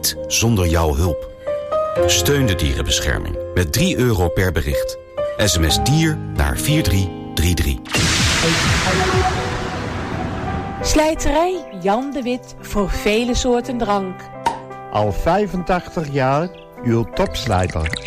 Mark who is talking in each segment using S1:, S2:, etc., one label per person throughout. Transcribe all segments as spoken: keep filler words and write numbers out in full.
S1: niet zonder jouw hulp. Steun de dierenbescherming met drie euro per bericht. S M S dier naar vier drie drie drie.
S2: Slijterij Jan de Wit voor vele soorten drank.
S3: Al vijfentachtig jaar uw topslijter.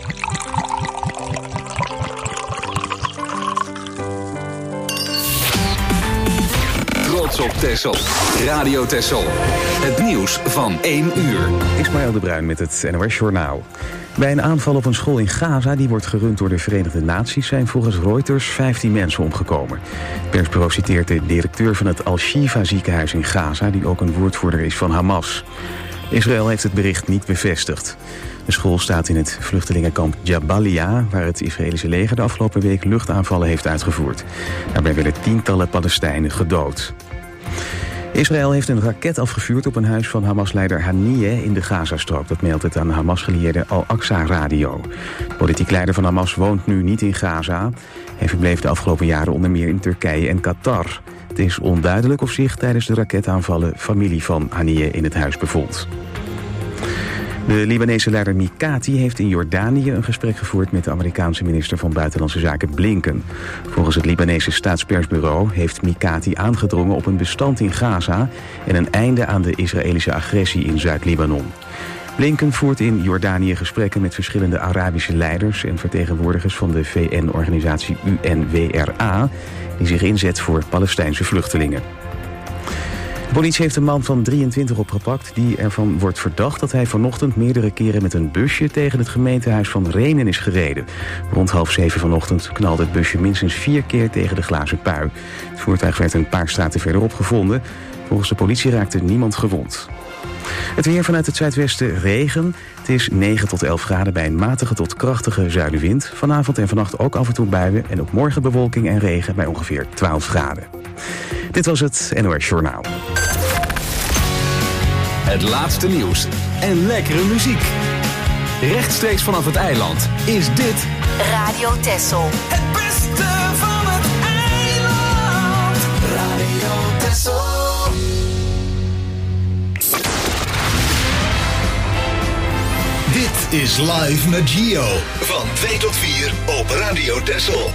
S4: Trots op Texel. Radio Texel. Het nieuws van één uur.
S5: Ismaël de Bruin met het N O S Journaal. Bij een aanval op een school in Gaza, die wordt gerund door de Verenigde Naties, zijn volgens Reuters vijftien mensen omgekomen. Het persbureau citeert de directeur van het Al-Shifa ziekenhuis in Gaza, die ook een woordvoerder is van Hamas. Israël heeft het bericht niet bevestigd. De school staat in het vluchtelingenkamp Jabalia, waar het Israëlische leger de afgelopen week luchtaanvallen heeft uitgevoerd. Daarbij werden tientallen Palestijnen gedood. Israël heeft een raket afgevuurd op een huis van Hamas-leider Haniyeh in de Gazastrook. Dat meldt het aan de Hamas-gelieerde Al-Aqsa Radio. De politiek leider van Hamas woont nu niet in Gaza. Hij verbleef de afgelopen jaren onder meer in Turkije en Qatar. Het is onduidelijk of zich tijdens de raketaanvallen familie van Haniyeh in het huis bevond. De Libanese leider Mikati heeft in Jordanië een gesprek gevoerd met de Amerikaanse minister van Buitenlandse Zaken Blinken. Volgens het Libanese staatspersbureau heeft Mikati aangedrongen op een bestand in Gaza en een einde aan de Israëlische agressie in Zuid-Libanon. Blinken voert in Jordanië gesprekken met verschillende Arabische leiders en vertegenwoordigers van de V N-organisatie U N W R A, die zich inzet voor Palestijnse vluchtelingen. De politie heeft een man van drieëntwintig opgepakt die ervan wordt verdacht dat hij vanochtend meerdere keren met een busje tegen het gemeentehuis van Rhenen is gereden. Rond half zeven vanochtend knalde het busje minstens vier keer tegen de glazen pui. Het voertuig werd een paar straten verderop gevonden. Volgens de politie raakte niemand gewond. Het weer vanuit het zuidwesten regen. Het is negen tot elf graden bij een matige tot krachtige zuidenwind. Vanavond en vannacht ook af en toe buien en ook morgen bewolking en regen bij ongeveer twaalf graden. Dit was het N O S Journaal.
S4: Het laatste nieuws en lekkere muziek. Rechtstreeks vanaf het eiland is dit
S6: Radio Texel.
S7: Het beste van het eiland. Radio Texel.
S8: Dit is Live met Gio. Van twee tot vier op Radio Texel.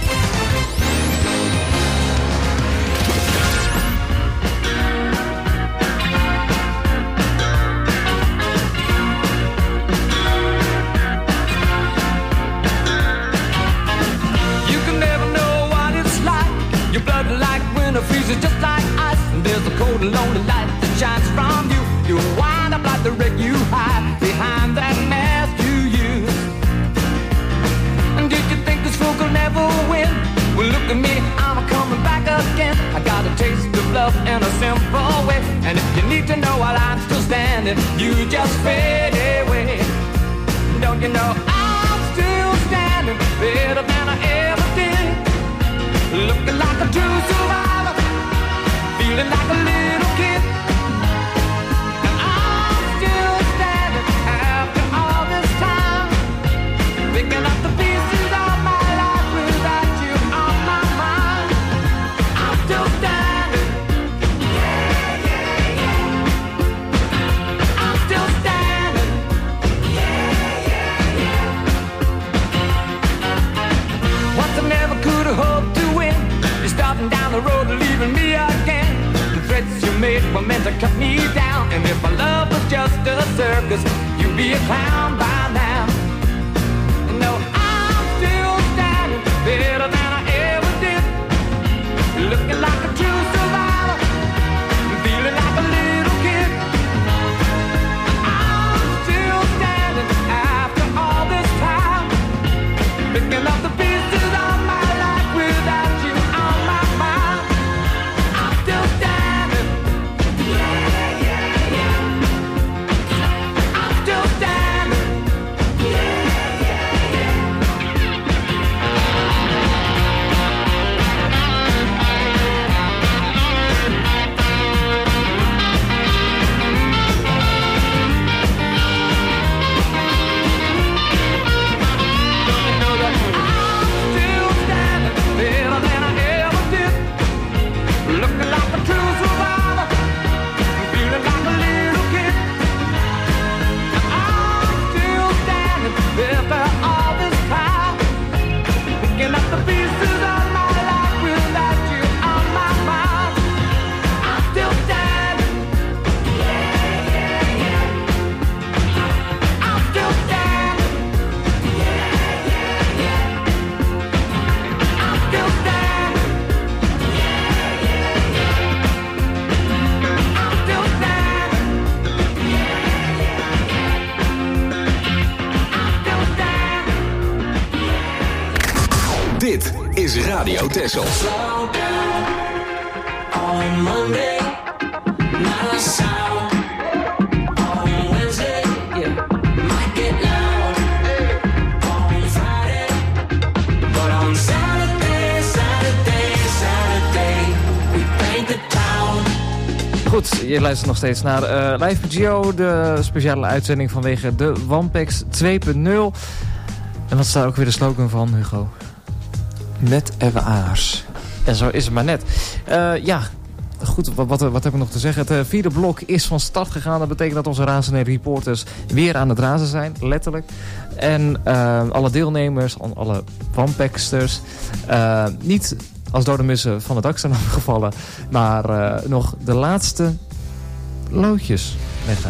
S9: Freezes just like ice, and there's a cold and lonely light that shines from you. You wind up like the wreck you hide behind that mask you use. And did you think this fool could never win? Well, look at me, I'm coming back again. I got a taste of love in a simple way. And if you need to know while I'm still standing, you just fade away. Don't you know I'm still standing better than I ever did? Looking like a true survivor, feeling like a little kid. And I'm still standing after all this time, picking up the pieces of my life without you on my mind. I'm still standing, yeah, yeah, yeah. I'm still standing, yeah, yeah, yeah. Once I never could have hoped to win. You're starting down the road and leaving me again. The threats you made were meant to cut me down. And if my love was just a circus, you'd be a clown by now. No, I'm still standing better than I ever did. Looking like a true survivor, feeling like a little kid. I'm still standing after all this time, picking up the pieces of my life without you.
S4: Dit is Radio Texel.
S7: Slow down on Monday, not a sound. On Wednesday, yeah, might get loud. On Friday, but on Saturday, Saturday, Saturday, we paint the town.
S6: Goed, je luistert nog steeds naar uh, Live met Gio, de speciale uitzending vanwege de Wampex twee punt nul. En wat staat ook weer de slogan van, Hugo? Net even aars. En zo is het maar net. Uh, ja, goed, wat, wat, wat heb ik nog te zeggen? Het uh, vierde blok is van start gegaan. Dat betekent dat onze razende reporters weer aan het razen zijn, letterlijk. En uh, alle deelnemers, alle Wampexters, uh, niet als dode mussen van het dak zijn afgevallen, maar uh, nog de laatste loodjes leggen.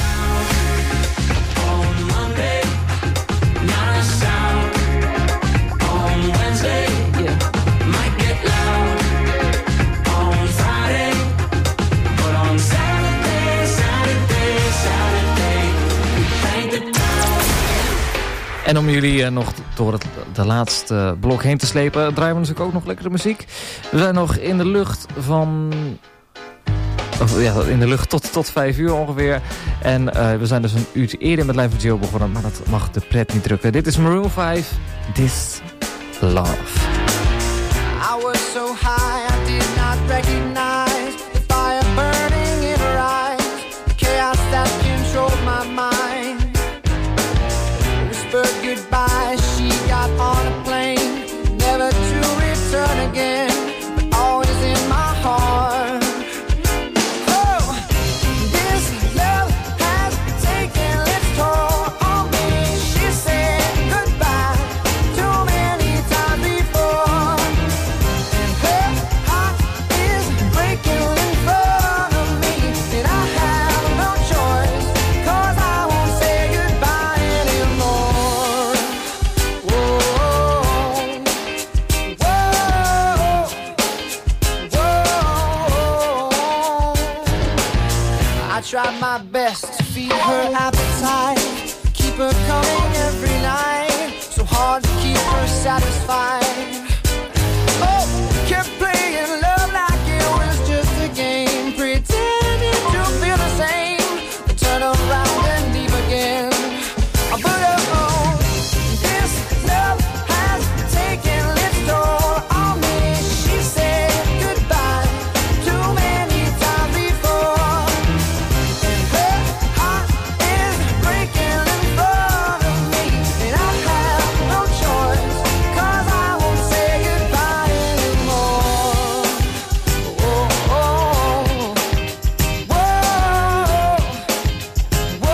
S6: En om jullie uh, nog door het de laatste blok heen te slepen, draaien we natuurlijk ook nog lekkere muziek. We zijn nog in de lucht van... Of, ja, in de lucht tot, tot vijf uur ongeveer. En uh, we zijn dus een uurtje eerder met Live with Gio begonnen, maar dat mag de pret niet drukken. Dit is Maroon vijf, This Love.
S10: I was so high, I did not recognize the fire burning in her eyes, the chaos that controlled my mind. Whispered goodbye, she got on a plane, never to return again, but always in my heart. Oh, this love has taken its toll on me. She said goodbye too many times before, and her heart is breaking in front of me, and I have no choice, 'cause I won't say goodbye anymore. Whoa, whoa, whoa. I tried my best to feed her appetite, keep her coming every night, so hard to keep her satisfied. Oh, kept playing love like it was just a game, pretending to feel the same, then turn around and leave again. But oh, this love has taken its toll on me. She said goodbye too many times before, and her heart is breaking in front of me, and I have no choice, 'cause I won't say goodbye anymore. Whoa, whoa, whoa,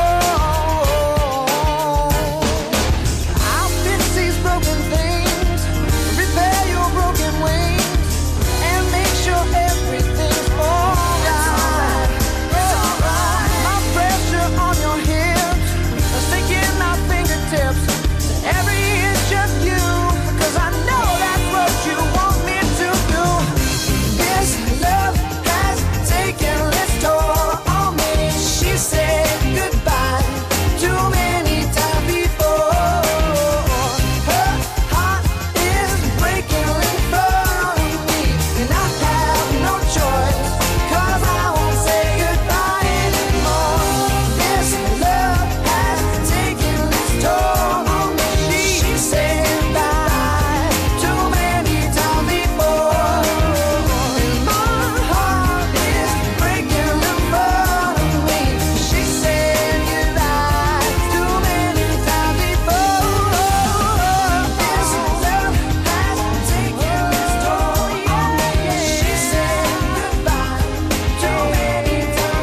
S10: whoa. I'll fix these broken things, repair your broken wings, and make sure everything's alright. It's alright. My pressure on your hips, sticking my fingertips to every inch of you, 'cause I know that's what you want me to do. This love has taken its toll on me. She said goodbye too many times before. Her heart is breaking in front of me, and I have no choice, 'cause I won't say goodbye anymore. This love has taken its toll on me. She said goodbye too many times before, and my heart is breaking in front of me. She said goodbye too many times before. This love has taken its toll on me. She said goodbye too many times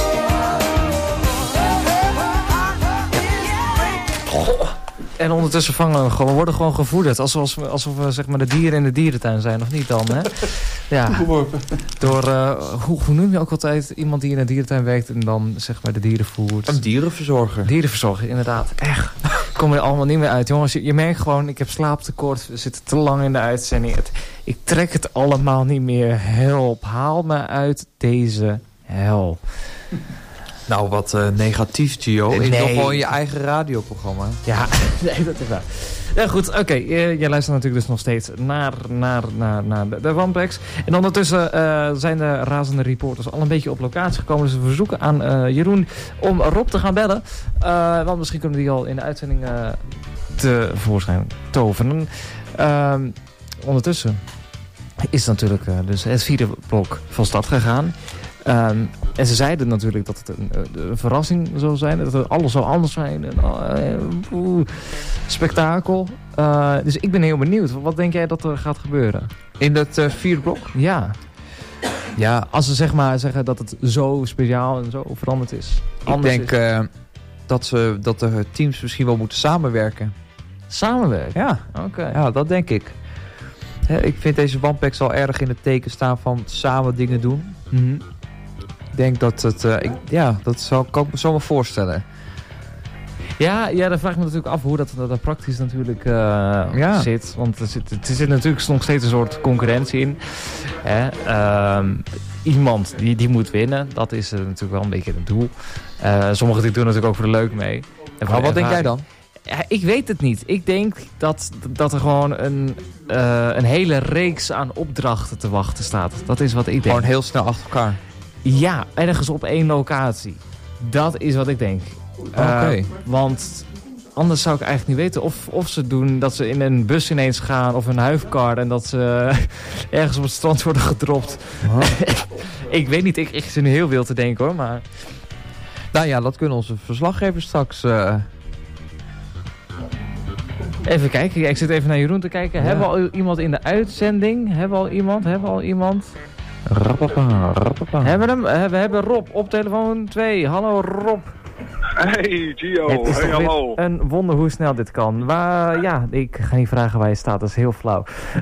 S10: before.
S6: En ondertussen vangen we gewoon, we worden gewoon gevoederd. Alsof, alsof we zeg maar de dieren in de dierentuin zijn, of niet dan? Hè? Ja. Door, uh, hoe, hoe noem je ook altijd iemand die in een dierentuin werkt en dan zeg maar de dieren voert?
S11: Een dierenverzorger.
S6: Dierenverzorger, inderdaad. Echt. Kom er allemaal niet meer uit. Jongens, je, je merkt gewoon, ik heb slaaptekort. We zitten te lang in de uitzending. Het, ik trek het allemaal niet meer. Help, haal me uit deze hel.
S11: Nou, wat uh, negatief, Gio.
S6: Nee.
S11: Is nog gewoon je eigen radioprogramma.
S6: Ja, nee, dat is waar. Ja, goed, oké. Okay. Uh, jij luistert natuurlijk dus nog steeds naar, naar, naar, naar de, de Wampex. En ondertussen uh, zijn de razende reporters al een beetje op locatie gekomen. Dus we verzoeken aan uh, Jeroen om Rob te gaan bellen. Uh, want misschien kunnen we die al in de uitzending uh, tevoorschijn toveren. Uh, ondertussen is natuurlijk uh, dus het vierde blok van start gegaan. Um, en ze zeiden natuurlijk dat het een, een verrassing zou zijn. Dat het alles zou anders zijn. En, uh, oeh, spektakel. Uh, dus ik ben heel benieuwd. Wat denk jij dat er gaat gebeuren?
S11: In het uh, vierde blok?
S6: Ja. Ja, als ze zeg maar zeggen dat het zo speciaal en zo veranderd is.
S11: Ik denk uh, dat, ze, dat de teams misschien wel moeten samenwerken.
S6: Samenwerken?
S11: Ja,
S6: oké. Okay.
S11: Ja, dat denk ik. He, ik vind deze Wampex al erg in het teken staan van samen dingen doen.
S6: Mm-hmm.
S11: Ik denk dat het... Uh, ik, ja, dat zou, kan ik me zo maar voorstellen.
S6: Ja, ja, dan vraag ik me natuurlijk af hoe dat, dat, dat praktisch natuurlijk uh,
S11: ja.
S6: zit. Want er zit, er zit natuurlijk nog steeds een soort concurrentie in. Hè? Um, iemand die, die moet winnen, dat is uh, natuurlijk wel een beetje het doel. Uh, sommigen die doen natuurlijk ook voor de leuk mee.
S11: En maar wat denk jij dan?
S6: Ja, ik weet het niet. Ik denk dat, dat er gewoon een, uh, een hele reeks aan opdrachten te wachten staat. Dat is wat ik denk.
S11: Gewoon heel snel achter elkaar.
S6: Ja, ergens op één locatie. Dat is wat ik denk.
S11: Oké. Okay.
S6: Uh, want anders zou ik eigenlijk niet weten of, of ze doen dat ze in een bus ineens gaan of een huifkar en dat ze ergens op het strand worden gedropt. Huh? Ik weet niet, ik, ik zit nu heel wild te denken hoor, maar...
S11: Nou ja, dat kunnen onze verslaggevers straks... Uh...
S6: Even kijken, ja, ik zit even naar Jeroen te kijken. Ja. Hebben we al iemand in de uitzending? Hebben we al iemand? Hebben we al iemand?
S11: Rappapa, rappapa.
S6: Hebben we hem? We hebben Rob op telefoon twee. Hallo Rob.
S12: Hey Gio,
S6: Het is
S12: hey
S6: toch
S12: hallo.
S6: Een wonder hoe snel dit kan. Maar ja, ik ga niet vragen waar je staat, dat is heel flauw.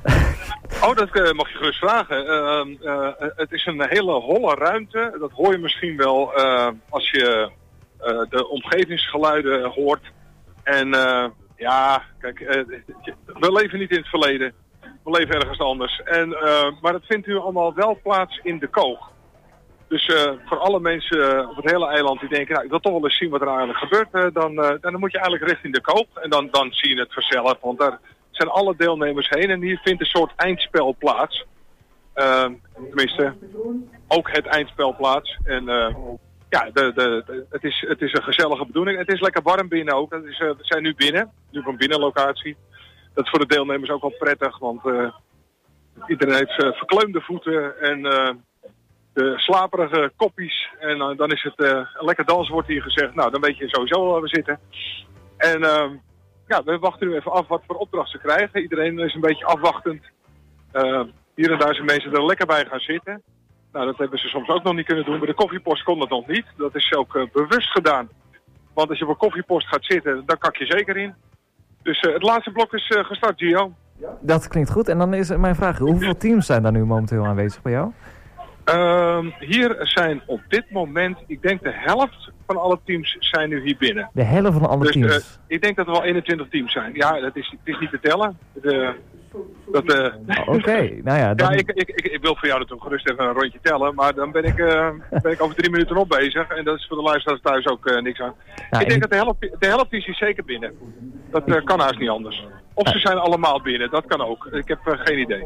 S12: Oh, dat uh, mag je gerust vragen. Uh, uh, het is een hele holle ruimte. Dat hoor je misschien wel uh, als je uh, de omgevingsgeluiden hoort. En uh, ja, kijk, uh, we leven niet in het verleden. We leven ergens anders. En, uh, maar het vindt nu allemaal wel plaats in de Koog. Dus uh, voor alle mensen uh, op het hele eiland die denken, nou, ik wil toch wel eens zien wat er eigenlijk gebeurt, uh, dan, uh, dan moet je eigenlijk richting de Koog. En dan, dan zie je het vanzelf, want daar zijn alle deelnemers heen. En hier vindt een soort eindspel plaats. Uh, tenminste, ook het eindspel plaats. En uh, ja, de, de, de, het, is, het is een gezellige bedoeling. Het is lekker warm binnen ook. Het is, uh, we zijn nu binnen, nu op een binnenlocatie. Dat is voor de deelnemers ook wel prettig, want uh, iedereen heeft uh, verkleumde voeten en uh, de slaperige koppies. En uh, dan is het uh, een lekker dans, wordt hier gezegd. Nou, dan weet je sowieso waar we zitten. En uh, ja, we wachten nu even af wat voor opdracht ze krijgen. Iedereen is een beetje afwachtend. Uh, hier en daar zijn mensen er lekker bij gaan zitten. Nou, dat hebben ze soms ook nog niet kunnen doen. Bij de koffiepost kon dat nog niet. Dat is ook uh, bewust gedaan. Want als je op een koffiepost gaat zitten, dan kak je zeker in. Dus uh, het laatste blok is uh, gestart, Gio.
S6: Dat klinkt goed. En dan is mijn vraag, hoeveel teams zijn daar nu momenteel aanwezig bij jou?
S12: Uh, hier zijn op dit moment, ik denk de helft van alle teams zijn nu hier binnen.
S6: De helft van alle
S12: dus,
S6: teams?
S12: Uh, ik denk dat er wel eenentwintig teams zijn. Ja, dat is, het is niet te tellen. De, dat, uh,
S6: Oké, okay. nou ja. Dan...
S12: ja ik, ik, ik, ik wil voor jou natuurlijk gerust even een rondje tellen, maar dan ben ik, uh, ben ik over drie minuten op bezig. En dat is voor de luisteraars thuis ook uh, niks aan. Nou, ik denk dat de helft, de helft is hier zeker binnen. Dat uh, kan haast niet anders. Of ze zijn allemaal binnen, dat kan ook. Ik heb uh, geen idee.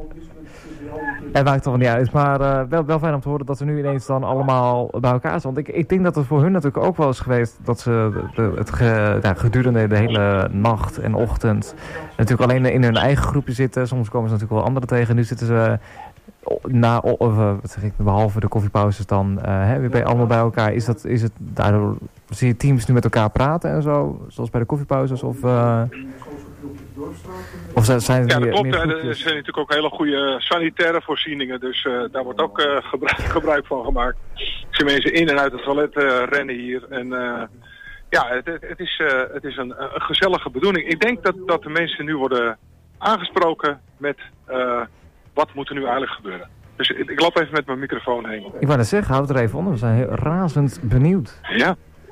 S6: Het maakt toch niet uit, maar uh, wel, wel fijn om te horen dat we nu ineens dan allemaal bij elkaar zijn. Want ik, ik denk dat het voor hun natuurlijk ook wel is geweest dat ze de, het ge, ja, gedurende de hele nacht en ochtend natuurlijk alleen in hun eigen groepje zitten. Soms komen ze natuurlijk wel anderen tegen. Nu zitten ze na, of, wat zeg ik, behalve de koffiepauzes dan uh, hè, weer bij, allemaal bij elkaar. Is, dat, is het daardoor, zie je teams nu met elkaar praten en zo, zoals bij de koffiepauzes of... Uh, Of zijn
S12: ja, dat klopt. Er zijn natuurlijk ook hele goede sanitaire voorzieningen. Dus uh, daar wordt ook uh, gebruik, gebruik van gemaakt. Ik zie mensen in en uit het toilet uh, rennen hier. En uh, ja, het, het is, uh, het is een, een gezellige bedoeling. Ik denk dat, dat de mensen nu worden aangesproken met uh, wat moet er nu eigenlijk gebeuren. Dus ik, ik loop even met mijn microfoon heen.
S6: Ik wou net zeggen, houd het er even onder. We zijn heel razend benieuwd.
S12: Ja.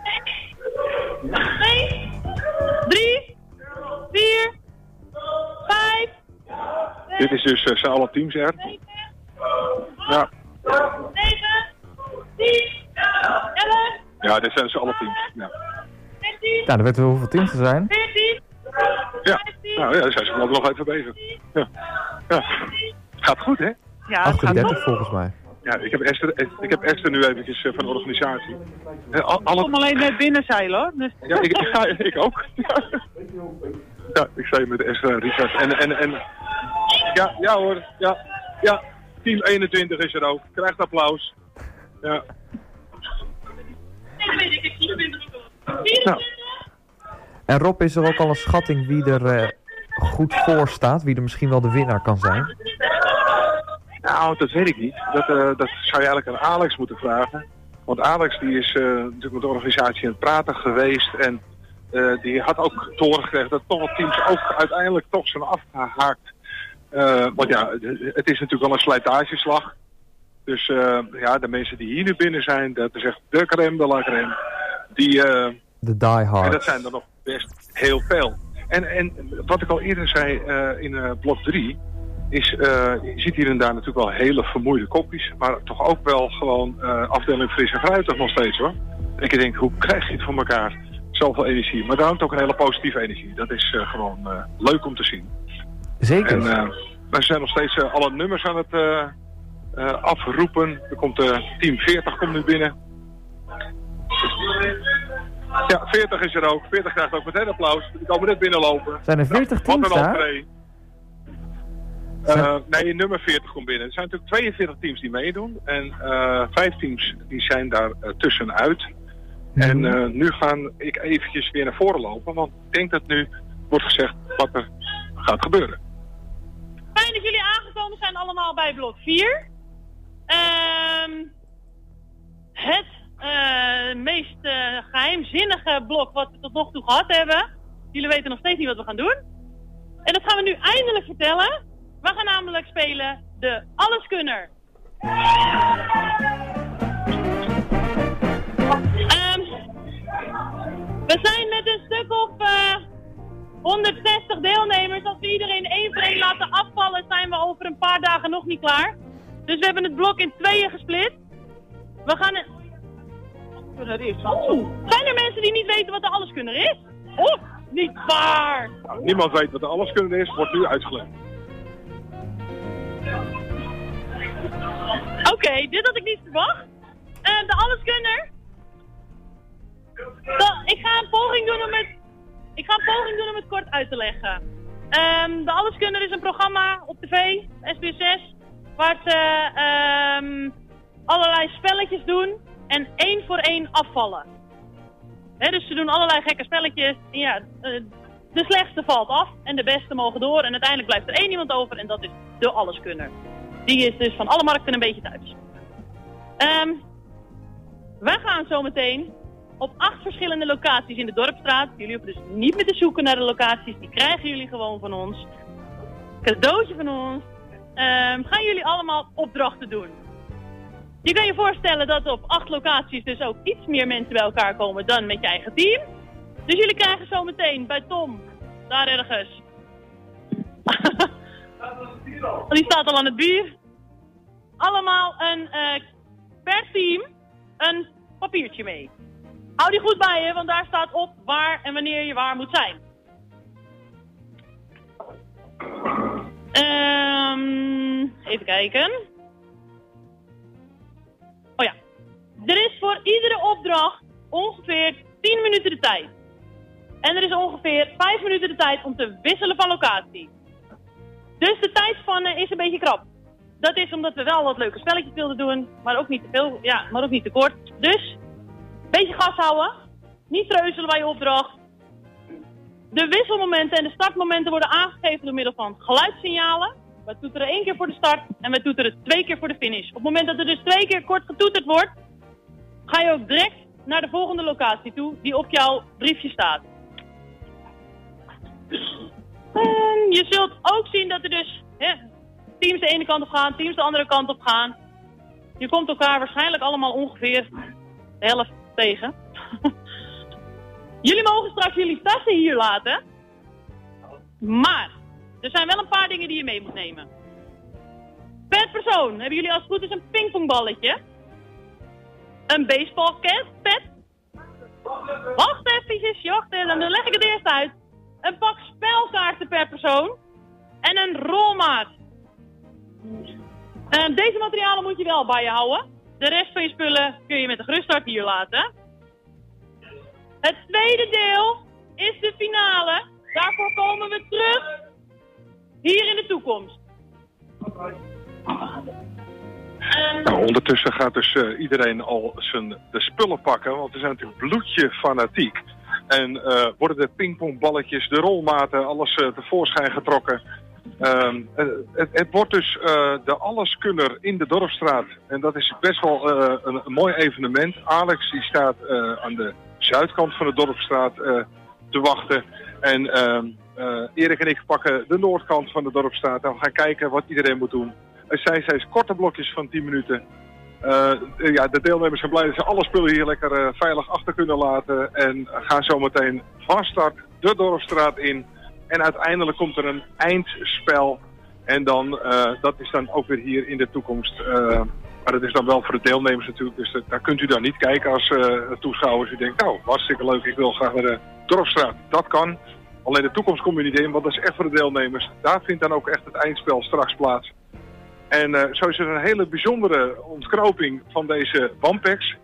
S13: twee, drie, vier... Vijf.
S12: Dit is dus, uh, zijn alle teams er. Ja.
S13: Negen. Tien. Elf.
S12: Ja, Ja, dit zijn ze alle teams. Ja,
S6: Nou, dan weten we hoeveel teams er zijn.
S12: ja. Nou ja, daar zijn ze ook nog even bezig. Ja. Ja. Gaat goed, hè?
S13: Ja, het gaat
S11: achtendertig
S13: goed.
S11: volgens mij.
S12: Ja, ik heb Esther, ik heb Esther nu eventjes uh, van de organisatie. Uh, al, alle...
S13: Ik kom alleen net binnenzeilen hoor. Dus...
S12: Ja, ik, ik, ga, ik ook. Ja. Ja, ik sta hier met Esther en Richard. En, en, en... Ja, ja hoor. Ja, ja. Team eenentwintig is er ook. Krijgt applaus. Ja. Nou.
S11: En Rob, is er ook al een schatting wie er uh, goed voor staat? Wie er misschien wel de winnaar kan zijn?
S12: Nou, dat weet ik niet. Dat, uh, dat zou je eigenlijk aan Alex moeten vragen. Want Alex die is uh, natuurlijk met de organisatie aan het praten geweest. En uh, die had ook te horen gekregen dat toch wat teams ook uiteindelijk toch zijn afgehaakt. Uh, want ja, het is natuurlijk wel een slijtageslag. Dus uh, ja, de mensen die hier nu binnen zijn, dat is echt de crème de la crème. Die, uh,
S11: de diehards.
S12: En dat zijn er nog best heel veel. En, en wat ik al eerder zei uh, in uh, blok drie, is, uh, je ziet hier en daar natuurlijk wel hele vermoeide kopjes, maar toch ook wel gewoon uh, afdeling fris en fruitig nog steeds hoor. En ik denk, hoe krijg je het voor elkaar? Zoveel energie. Maar daar hangt ook een hele positieve energie. Dat is uh, gewoon uh, leuk om te zien.
S11: Zeker.
S12: En uh, we zijn nog steeds uh, alle nummers aan het uh, uh, afroepen. Er komt uh, team veertig komt nu binnen. Ja, veertig is er ook. veertig krijgt ook meteen applaus. Die komen net binnenlopen.
S11: Zijn er veertig teams
S12: wat een
S11: daar?
S12: entree. Uh, nee, nummer veertig komt binnen. Er zijn natuurlijk tweeënveertig teams die meedoen. En uh, vijf teams die zijn daar uh, tussenuit. Mm-hmm. En uh, nu ga ik eventjes weer naar voren lopen. Want ik denk dat nu wordt gezegd wat er gaat gebeuren.
S13: Fijn dat jullie aangekomen zijn allemaal bij blok vier. Um, het uh, meest uh, geheimzinnige blok wat we tot nog toe gehad hebben. Jullie weten nog steeds niet wat we gaan doen. En dat gaan we nu eindelijk vertellen. We gaan namelijk spelen de Alleskunner. Um, we zijn met een stuk of uh, honderdzestig deelnemers. Als we iedereen één voor één laten afvallen, zijn we over een paar dagen nog niet klaar. Dus we hebben het blok in tweeën gesplit. We gaan... Een... Oh, zijn er mensen die niet weten wat de Alleskunner is? Oh, niet waar!
S12: Nou, niemand weet wat de Alleskunner is, wordt nu uitgelegd.
S13: Oké, okay, dit had ik niet verwacht. Uh, de Alleskunner. Da, ik ga een poging doen om het. Ik ga een poging doen om het kort uit te leggen. Um, de Alleskunner is een programma op tv, S B S zes, waar ze um, allerlei spelletjes doen en één voor één afvallen. He, dus ze doen allerlei gekke spelletjes. En ja, uh, de slechtste valt af en de beste mogen door en uiteindelijk blijft er één iemand over en dat is de Alleskunner. Die is dus van alle markten een beetje thuis. Um, wij gaan zometeen op acht verschillende locaties in de Dorpstraat. Jullie hoeven dus niet meer te zoeken naar de locaties. Die krijgen jullie gewoon van ons. Cadeautje van ons. Um, gaan jullie allemaal opdrachten doen. Je kan je voorstellen dat op acht locaties dus ook iets meer mensen bij elkaar komen dan met je eigen team. Dus jullie krijgen zometeen bij Tom, daar ergens... Die staat al aan het bier. Allemaal een, uh, per team een papiertje mee. Hou die goed bij je, want daar staat op waar en wanneer je waar moet zijn. Um, even kijken. Oh ja. Er is voor iedere opdracht ongeveer tien minuten de tijd. En er is ongeveer vijf minuten de tijd om te wisselen van locatie. Dus de tijdspanne is een beetje krap. Dat is omdat we wel wat leuke spelletjes wilden doen, maar ook niet te veel, ja, maar ook niet te kort. Dus, een beetje gas houden. Niet treuzelen bij je opdracht. De wisselmomenten en de startmomenten worden aangegeven door middel van geluidssignalen. We toeteren één keer voor de start en we toeteren twee keer voor de finish. Op het moment dat er dus twee keer kort getoeterd wordt, ga je ook direct naar de volgende locatie toe die op jouw briefje staat. En je zult ook zien dat er dus hè, teams de ene kant op gaan, teams de andere kant op gaan. Je komt elkaar waarschijnlijk allemaal ongeveer de helft tegen. Jullie mogen straks jullie tassen hier laten. Maar er zijn wel een paar dingen die je mee moet nemen. Per persoon hebben jullie als het goed is een pingpongballetje. Een baseballpet. Wacht even, wacht even, dan leg ik het eerst uit. Een pak spelkaarten per persoon. En een rolmaat. Uh, deze materialen moet je wel bij je houden. De rest van je spullen kun je met de geruststart hier laten. Het tweede deel is de finale. Daarvoor komen we terug. Hier in de toekomst. Um,
S12: nou, ondertussen gaat dus uh, iedereen al zijn, de spullen pakken. Want we zijn natuurlijk bloedje fanatiek. En uh, worden de pingpongballetjes, de rolmaten, alles uh, tevoorschijn getrokken. Um, het, het wordt dus uh, de alleskunner in de Dorpsstraat. En dat is best wel uh, een, een mooi evenement. Alex die staat uh, aan de zuidkant van de Dorpsstraat uh, te wachten. En uh, uh, Erik en ik pakken de noordkant van de Dorpsstraat. En we gaan kijken wat iedereen moet doen. Er zijn steeds korte blokjes van tien minuten. Uh, ja, de deelnemers zijn blij dat ze alle spullen hier lekker uh, veilig achter kunnen laten. En gaan zometeen van start de Dorpsstraat in. En uiteindelijk komt er een eindspel. En dan, uh, dat is dan ook weer hier in de toekomst. Uh, maar dat is dan wel voor de deelnemers natuurlijk. Dus uh, daar kunt u dan niet kijken als uh, toeschouwers. U denkt, nou, hartstikke leuk, ik wil graag naar de Dorpsstraat. Dat kan. Alleen de toekomst kom je niet in, want dat is echt voor de deelnemers. Daar vindt dan ook echt het eindspel straks plaats. En uh, zo is het een hele bijzondere ontknoping van deze Wampex.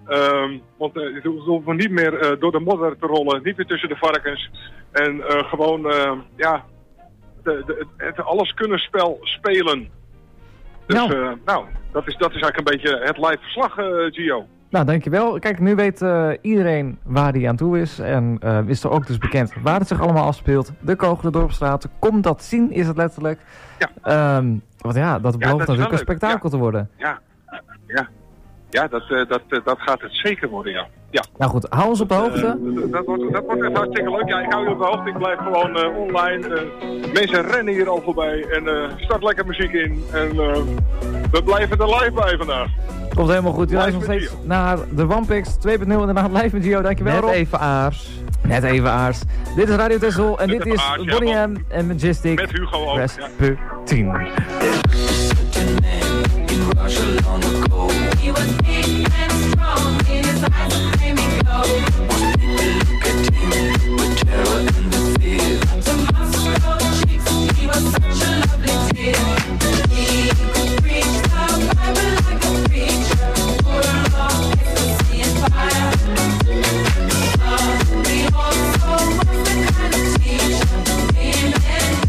S12: Um, want uh, het hoeft niet meer uh, door de modder te rollen, niet meer tussen de varkens. En uh, gewoon, uh, ja, de, de, het alles kunnen spel spelen. Dus nou, uh, nou dat, is, dat is eigenlijk een beetje het live verslag, uh, Gio.
S6: Nou, dankjewel. Kijk, nu weet uh, iedereen waar hij aan toe is. En uh, is er ook dus bekend waar het zich allemaal afspeelt. De Kogelendorpstraat. Kom dat zien, is het letterlijk. Ja. Um, want ja, dat belooft ja, dat natuurlijk een spektakel ja. te worden.
S12: Ja, ja. Ja, dat, uh, dat, uh, dat gaat het zeker worden, ja. ja.
S6: Nou goed, hou ons op de hoogte.
S12: Uh, dat, dat, wordt, dat wordt echt hartstikke leuk. Ja, ik hou je op de hoogte. Ik blijf gewoon uh, online. Uh, mensen rennen hier al voorbij. En uh, start lekker muziek in. En uh, we blijven er live bij vandaag.
S6: Komt helemaal goed. Je luistert nog steeds naar de Wampex twee punt nul en daarna live met Gio. Dankjewel,
S11: Net
S6: Rob.
S11: even aars.
S6: Net even aars. Dit is Radio Texel en
S12: Net
S6: dit is
S12: aars,
S6: Bonnie
S12: ja,
S6: M en Majestic.
S12: Met Hugo ook.
S6: Rest
S12: Ja.
S6: per tien.
S7: He was big and strong, in his eyes a flaming glow. Look at him with terror and the fear. The monster of cheeks, he was such a lovely dear. He could preach the Bible like a preacher, full of ecstasy and fire. Uh, he also was the kind of teacher, him and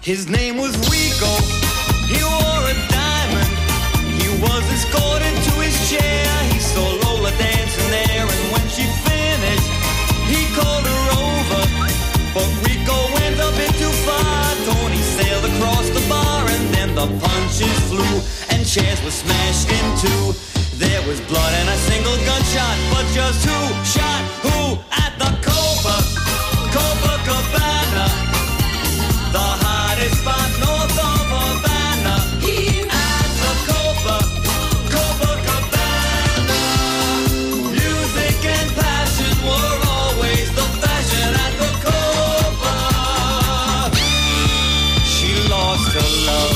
S14: His name was Rico. He wore a diamond. He was escorted to his chair. He saw Lola dancing there, and when she finished, he called her over. But Rico went a bit too far. Tony sailed across the bar, and then the punches flew, and chairs were smashed in two. There was blood and a single gunshot, but just who shot who at the Copa, Copacabana, the hottest spot north of Havana. At the Copa, Copacabana, music and passion were always the fashion at the Copa. She lost her love.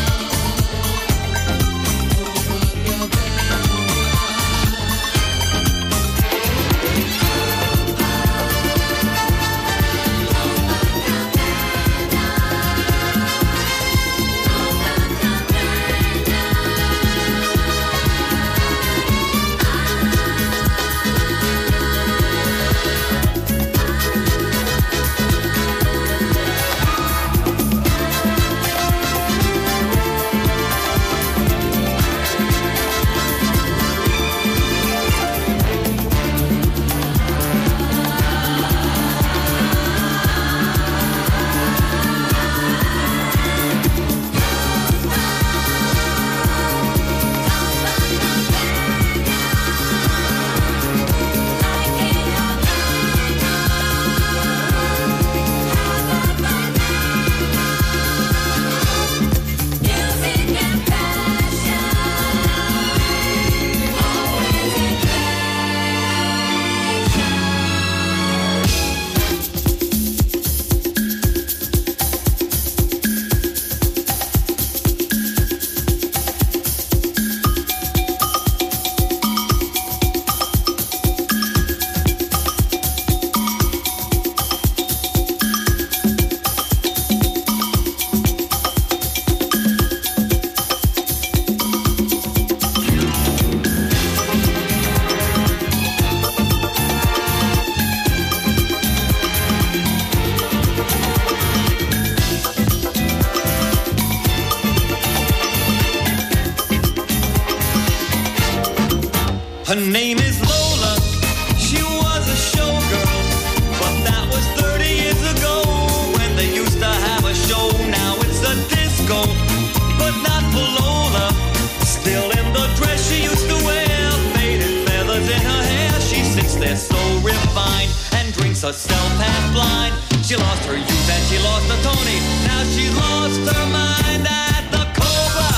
S14: Her name is Lola, she was a showgirl, but that was thirty years ago, when they used to have a show. Now it's a disco, but not for Lola, still in the dress she used to wear, faded feathers in her hair. She sits there so refined, and drinks herself half blind. She lost her youth and she lost her Tony, now she's lost her mind at the Copa,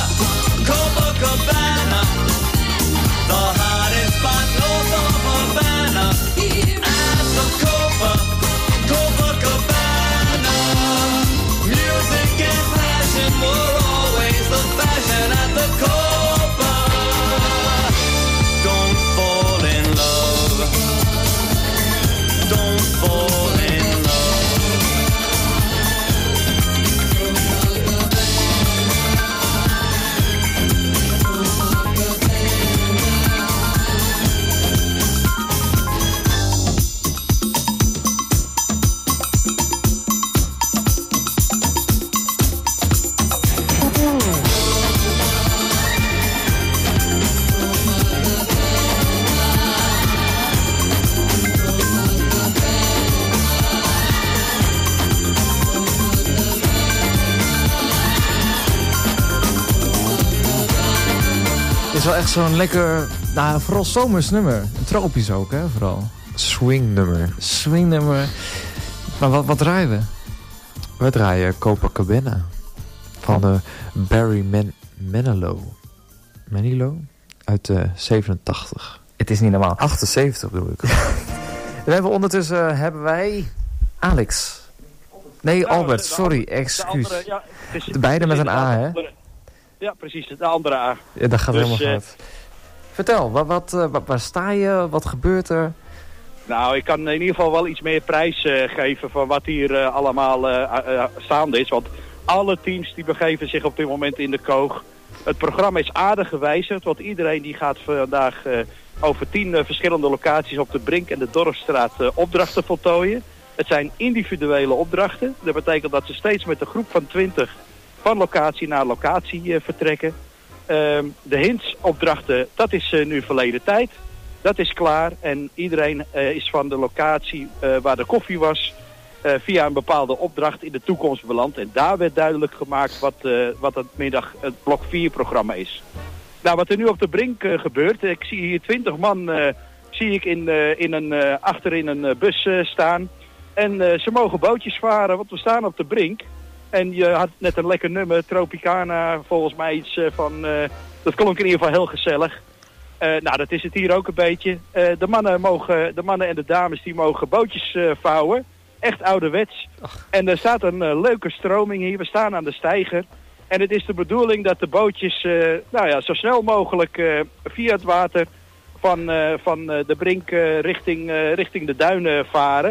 S14: Copacabana, the hottest spot north of Havana. At the Copa, Copacabana, music and passion were always the fashion at the Copa. Don't fall in love. Don't fall in love.
S6: Het is wel echt zo'n lekker, nou vooral zomers nummer. Tropisch ook, hè, vooral.
S11: Swing nummer.
S6: Swing nummer. Maar wat, wat draaien we?
S11: We draaien Copacabana. Van uh, Barry Man Manilow. Manilow? Uit uh, zevenentachtig.
S6: Het is niet normaal.
S11: achtenzeventig bedoel ik.
S6: We hebben ondertussen uh, hebben wij Alex. Nee,
S15: nou,
S6: Albert,
S15: de, de
S6: sorry,
S15: andere,
S6: excuus.
S15: de andere, ja, het is,
S6: de beide met een A, hè?
S15: andere, ja, precies, de andere A.
S6: Ja, dat gaat
S15: dus,
S6: helemaal
S15: uh,
S6: fout. Vertel, wat, wat, uh, wat, waar sta je? Wat gebeurt er?
S15: Nou, ik kan in ieder geval wel iets meer prijs uh, geven van wat hier uh, allemaal uh, uh, staande is. Want alle teams die begeven zich op dit moment in de koog. Het programma is aardig gewijzigd, want iedereen die gaat vandaag uh, over tien uh, verschillende locaties op de Brink en de Dorpsstraat uh, opdrachten voltooien. Het zijn individuele opdrachten. Dat betekent dat ze steeds met een groep van twintig van locatie naar locatie uh, vertrekken. Uh, de hintsopdrachten, dat is uh, nu verleden tijd. Dat is klaar en iedereen uh, is van de locatie uh, waar de koffie was uh, via een bepaalde opdracht in de toekomst beland. En daar werd duidelijk gemaakt wat, uh, wat het middag het blok vier programma is. Nou, wat er nu op de Brink uh, gebeurt, ik zie hier twintig man uh, zie ik in, uh, in een, uh, achterin een uh, bus uh, staan. En uh, ze mogen bootjes varen, want we staan op de Brink. En je had net een lekker nummer, Tropicana, volgens mij iets uh, van... Uh, dat klonk in ieder geval heel gezellig. Uh, nou, dat is het hier ook een beetje. Uh, de, mannen mogen, de mannen en de dames die mogen bootjes uh, vouwen. Echt ouderwets. Ach. En er staat een uh, leuke stroming hier. We staan aan de steiger. En het is de bedoeling dat de bootjes uh, nou ja, zo snel mogelijk uh, via het water van, uh, van uh, de Brink uh, richting, uh, richting de duinen varen.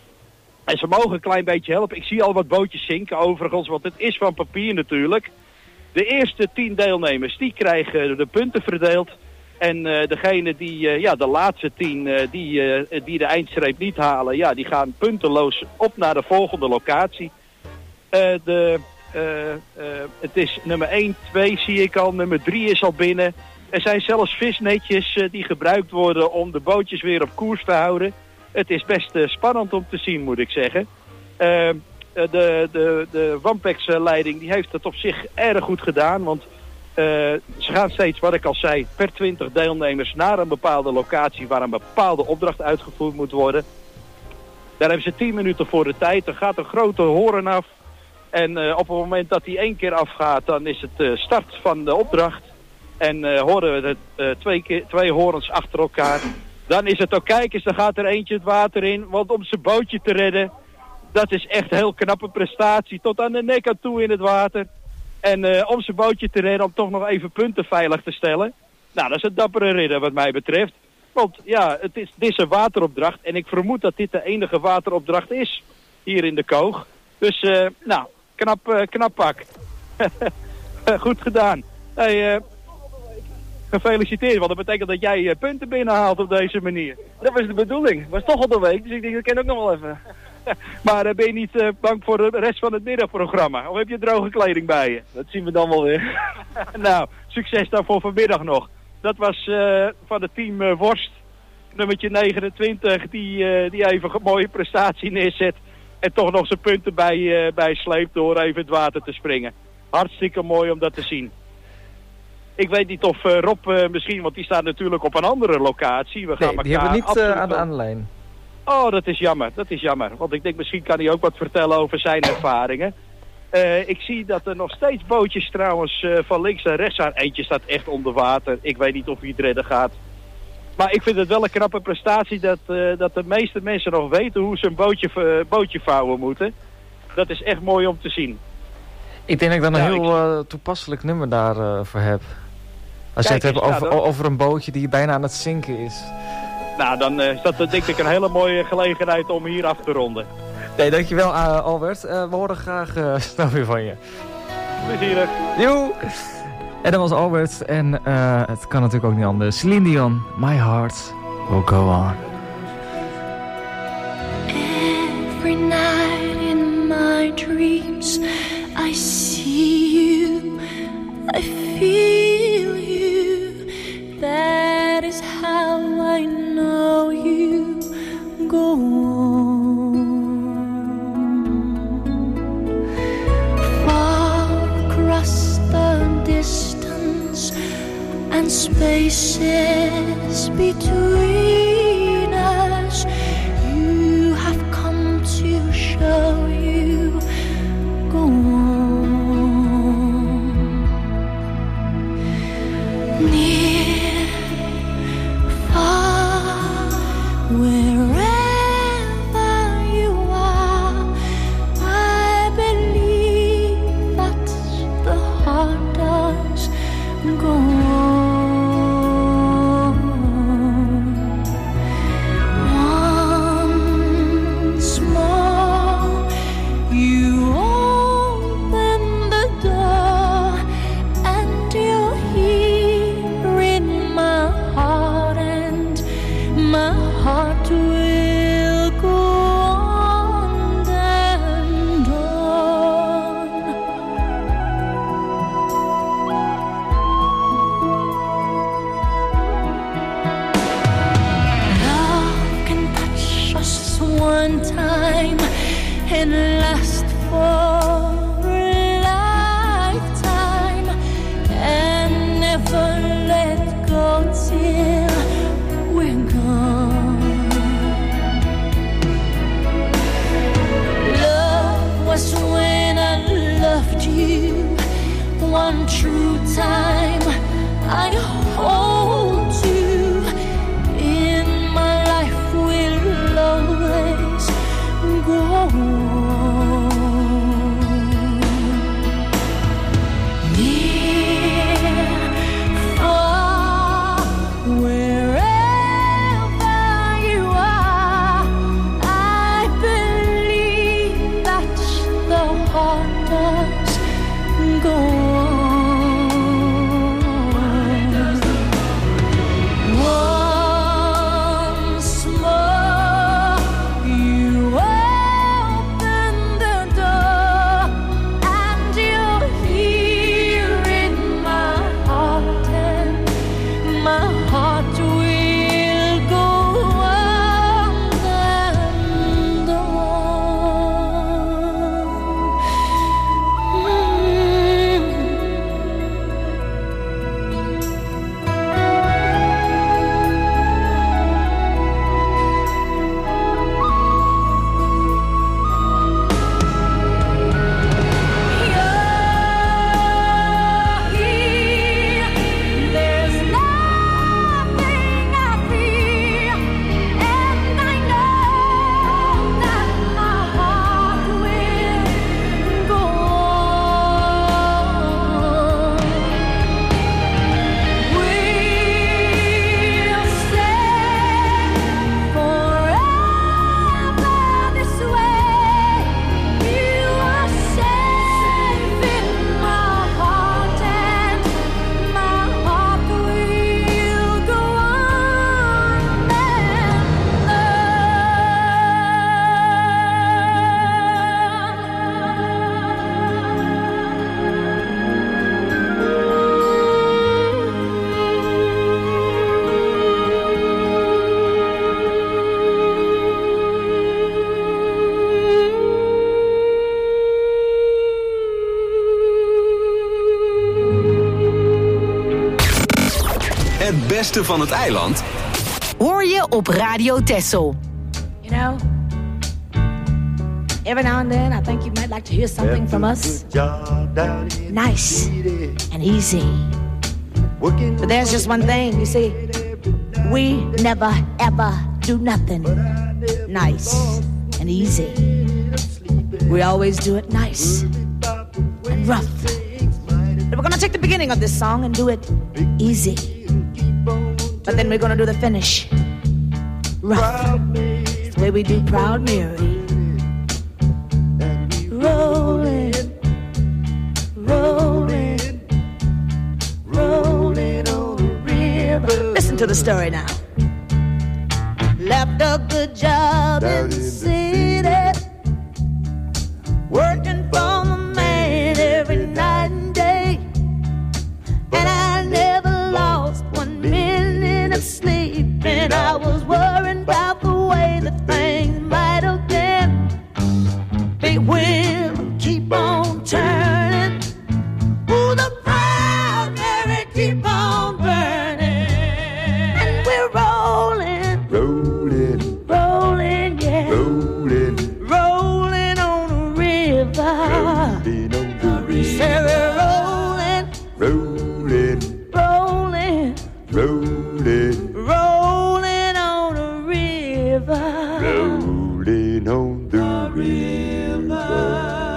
S15: En ze mogen een klein beetje helpen. Ik zie al wat bootjes zinken overigens, want het is van papier natuurlijk. De eerste tien deelnemers, die krijgen de punten verdeeld. En uh, degene die, uh, ja, de laatste tien, uh, die, uh, die de eindstreep niet halen, ja, die gaan punteloos op naar de volgende locatie. Uh, de, uh, uh, het is nummer één, twee zie ik al, nummer drie is al binnen. Er zijn zelfs visnetjes uh, die gebruikt worden om de bootjes weer op koers te houden. Het is best uh, spannend om te zien, moet ik zeggen. Uh, de de, de Wampex-leiding die heeft het op zich erg goed gedaan, want uh, ze gaan steeds, wat ik al zei, per twintig deelnemers naar een bepaalde locatie waar een bepaalde opdracht uitgevoerd moet worden. Daar hebben ze tien minuten voor de tijd. Er gaat een grote horen af. En uh, op het moment dat die één keer afgaat, dan is het uh, start van de opdracht. En uh, horen we het, uh, twee, keer, twee horens achter elkaar. Dan is het ook, kijk eens, dan gaat er eentje het water in. Want om zijn bootje te redden, dat is echt een heel knappe prestatie. Tot aan de nek aan toe in het water. En uh, om zijn bootje te redden, om toch nog even punten veilig te stellen. Nou, dat is een dappere ridder wat mij betreft. Want ja, het is, dit is een wateropdracht. En ik vermoed dat dit de enige wateropdracht is. Hier in de Koog. Dus, uh, nou, knap, uh, knap pak. Goed gedaan. Hey, uh, gefeliciteerd, want dat betekent dat jij uh, punten binnenhaalt op deze manier.
S16: Dat was de bedoeling. Was toch al de week, dus ik denk dat ken ook nog wel even.
S15: Maar uh, ben je niet uh, bang voor de rest van het middagprogramma? Of heb je droge kleding bij je?
S16: Dat zien we dan wel weer.
S15: Nou, succes daarvoor vanmiddag nog. Dat was uh, van het team uh, Worst, nummertje negenentwintig, die, uh, die even een mooie prestatie neerzet. En toch nog zijn punten bij, uh, bij sleept door even het water te springen. Hartstikke mooi om dat te zien. Ik weet niet of uh, Rob uh, misschien, want die staat natuurlijk op een andere locatie. We gaan
S6: nee, die hebben we niet uh, aan, de, aan de lijn.
S15: Oh, dat is jammer, dat is jammer. Want ik denk misschien kan hij ook wat vertellen over zijn ervaringen. Uh, ik zie dat er nog steeds bootjes trouwens uh, van links en rechts aan. Eentje staat echt onder water. Ik weet niet of hij het redden gaat. Maar ik vind het wel een knappe prestatie dat, uh, dat de meeste mensen nog weten hoe ze een bootje, uh, bootje vouwen moeten. Dat is echt mooi om te zien.
S6: Ik denk dat ik dan een
S15: ja,
S6: heel ik... uh, toepasselijk nummer daarvoor uh, heb. Als je het hebt over,
S15: nou, dan...
S6: over een bootje die bijna aan het zinken is.
S15: Nou, dan uh, is dat uh, denk ik een hele mooie gelegenheid om hier af te ronden.
S6: Nee, dankjewel uh, Albert. Uh, we horen graag uh, snel weer van je.
S15: Plezierig.
S6: Joe! En dat was Albert. En uh, het kan natuurlijk ook niet anders. Celine Dion, My Heart Will Go On.
S17: Every night in my dreams I see you, I feel you. That is how I know you. Go on. Far across the distance and spaces between us, you have come to show you. Go on. Near, far, wherever you are, I believe that the heart does go on. one time and last for a lifetime and never let go till we're gone. Love was when I loved you one true time. I hold you in my life will always go on. Near, far, wherever you are, I believe that the heart does go on. Once more, you open the door, and you're here in my heart, and my heart will go on and there's nothing I fear, and I know that my heart will go on. We'll stay forever this way. You are safe in my heart, and my heart will go on
S4: Het beste van het eiland
S18: Hoor je op Radio Texel.
S2: You know, every now and then I think you might like to hear something from us. Nice and easy. But there's just one thing, you see. We never ever do nothing nice and easy. We always do it nice and rough. But we're gonna take the beginning of this song and do it easy. But then we're gonna do the finish rough. It's the way we do Proud Mary. Rolling, rolling, rolling on the river. Listen to the story now. Left a good job in the city, working for the man every night and day, and I never lost one minute of sleep, and I was worried about the way that things might have been. Big wheel keep on turning, ooh, the Proud Mary keep on burning, and we're rolling, rolling, rolling, yeah, rolling, rolling on the river, rolling on the river. Say we're rolling, rolling, rolling, rolling, rolling on the river, rolling on the river.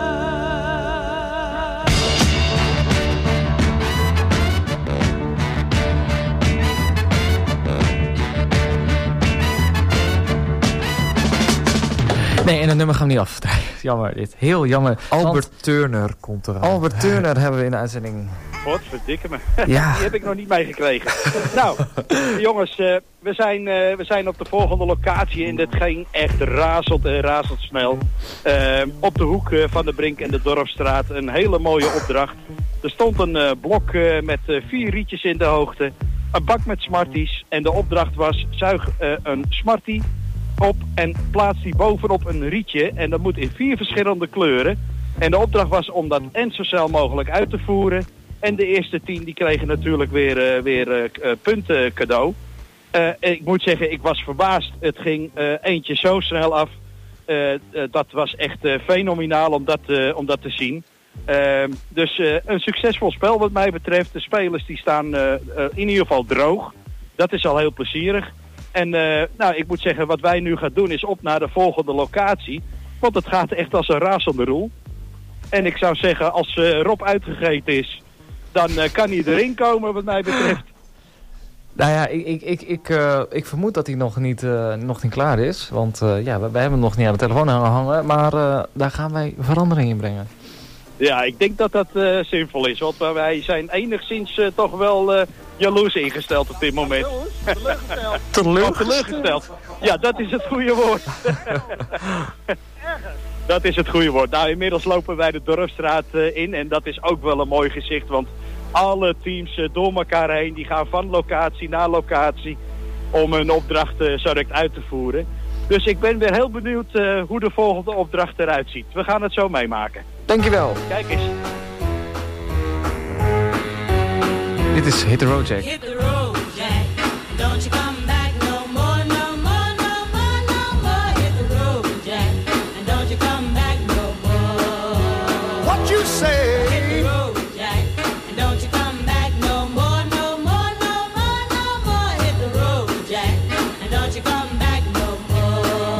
S6: Nee, en het nummer gaan we niet af. Jammer dit. Heel jammer.
S11: Albert
S6: Want
S11: Turner komt eraan.
S6: Albert Turner hebben we in de uitzending.
S15: Godverdikke me.
S6: Ja.
S15: Die heb ik nog niet meegekregen. Nou, jongens, uh, we, zijn, uh, we zijn op de volgende locatie en dit ging echt razend en razendsnel. Uh, op de hoek uh, van de Brink en de Dorpsstraat. Een hele mooie opdracht. Er stond een uh, blok uh, met uh, vier rietjes in de hoogte. Een bak met Smarties. En de opdracht was, zuig uh, een Smartie op en plaatst die bovenop een rietje. En dat moet in vier verschillende kleuren. En de opdracht was om dat en zo snel mogelijk uit te voeren. En de eerste tien die kregen natuurlijk weer, uh, weer uh, punten cadeau. Uh, ik moet zeggen, ik was verbaasd. Het ging uh, eentje zo snel af. Uh, uh, dat was echt uh, fenomenaal om dat, uh, om dat te zien. Uh, dus uh, een succesvol spel wat mij betreft. De spelers die staan uh, uh, in ieder geval droog. Dat is al heel plezierig. En uh, nou, ik moet zeggen, wat wij nu gaan doen is op naar de volgende locatie. Want het gaat echt als een razende roel. En ik zou zeggen, als uh, Rob uitgegeten is, dan uh, kan hij erin komen wat mij betreft.
S6: Nou ja, ik, ik, ik, ik, uh, ik vermoed dat hij nog niet, uh, nog niet klaar is. Want uh, ja, wij, wij hebben hem nog niet aan de telefoon hangen. Maar uh, daar gaan wij verandering in brengen.
S15: Ja, ik denk dat dat uh, zinvol is. Want uh, wij zijn enigszins uh, toch wel uh, jaloers ingesteld op dit moment.
S6: Teleurgesteld.
S15: Oh, teleurgesteld. Ja, dat is het goede woord. Dat is het goede woord. Nou, inmiddels lopen wij de Dorpsstraat uh, in. En dat is ook wel een mooi gezicht. Want alle teams uh, door elkaar heen, die gaan van locatie naar locatie om hun opdracht uh, zo direct uit te voeren. Dus ik ben weer heel benieuwd uh, hoe de volgende opdracht eruit ziet. We gaan het zo meemaken.
S6: Dankjewel.
S15: Kijk eens.
S6: Dit is Hit the Road Jack.
S7: Hit the road, Jack. Don't you come back no more, no more, no more, no more. Hit the road, Jack. And don't you come back no more.
S10: What you say?
S7: Hit the road, Jack. And don't you come back no more, no more, no more, no more. Hit the road, Jack. And don't you come back no more.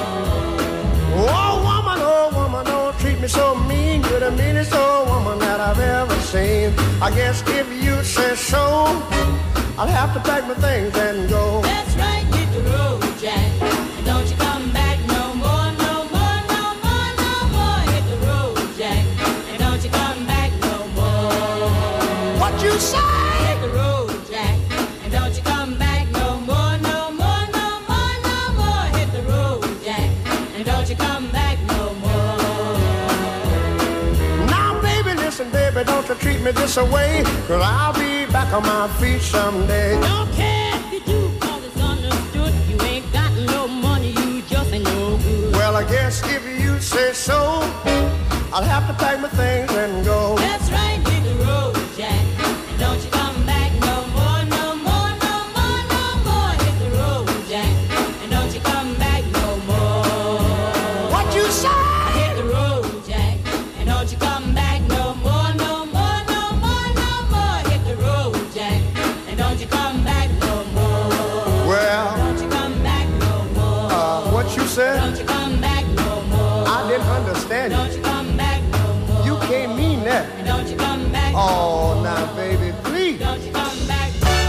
S10: Oh woman, oh woman, don't treat me so mean. You're the meanest old woman that I've ever seen. I guess if you say so, I'll have to pack my things and go.
S7: That's right, hit the road, Jack. And don't you come back no more, no more, no more, no more. Hit the road, Jack. And don't you come back no more.
S10: What you say?
S7: Hit the road, Jack. And don't you come back no more, no more, no more, no more. Hit the road, Jack. And don't you come back no more.
S10: Now baby, listen baby, don't you treat me this away, 'cause I'll be back on my feet someday.
S7: Don't care if you do, 'cause it's understood. You ain't got no money, you just ain't no good.
S10: Well, I guess if you say so, I'll have to pack my things and go.
S7: That's right, hit the road, Jack. And don't you come back no more, no more, no more, no more. Hit the road, Jack. And don't you come back no more.
S10: What you say?
S7: Hit the road, Jack. And don't you come back no more, no more, no more, no more. Hit the road, Jack. And don't you come back no more.
S10: Well,
S7: Don't you come back no more.
S10: uh, what you said?
S7: Don't you come back no more.
S10: I didn't understand
S7: Don't
S10: you.
S7: you come back no more.
S10: You can't mean that.
S7: And don't you come back.
S10: Oh, now baby, please.
S7: Don't you come back.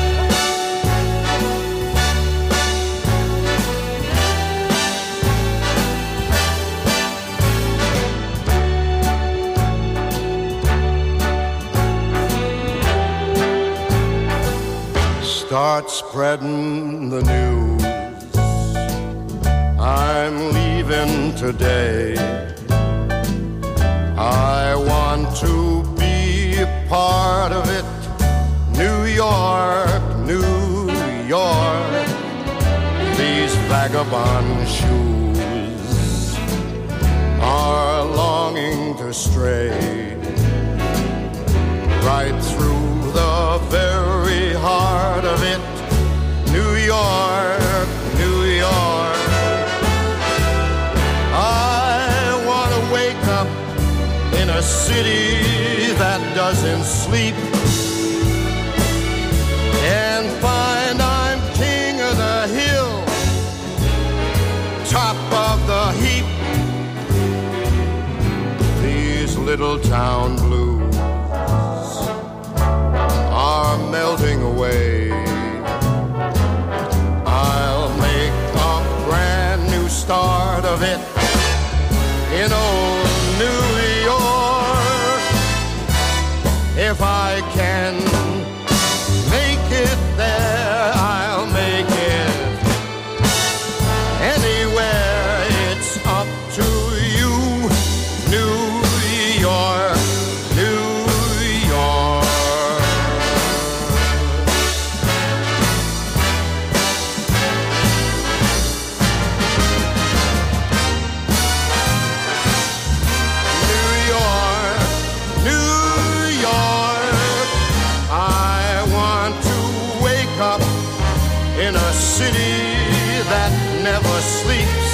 S10: Start spreading the news. I'm leaving today. I want to be a part of it. New York, New York. These vagabond shoes are longing to stray right through the very heart of it. New York, New York. I want to wake up in a city that doesn't sleep and find I'm king of the hill, top of the heap. These little town blues are melting away. I'll make a brand new start of it in old New York. If I can make it there, I'll make it anywhere. It's up to you, New York, New York. city that never sleeps,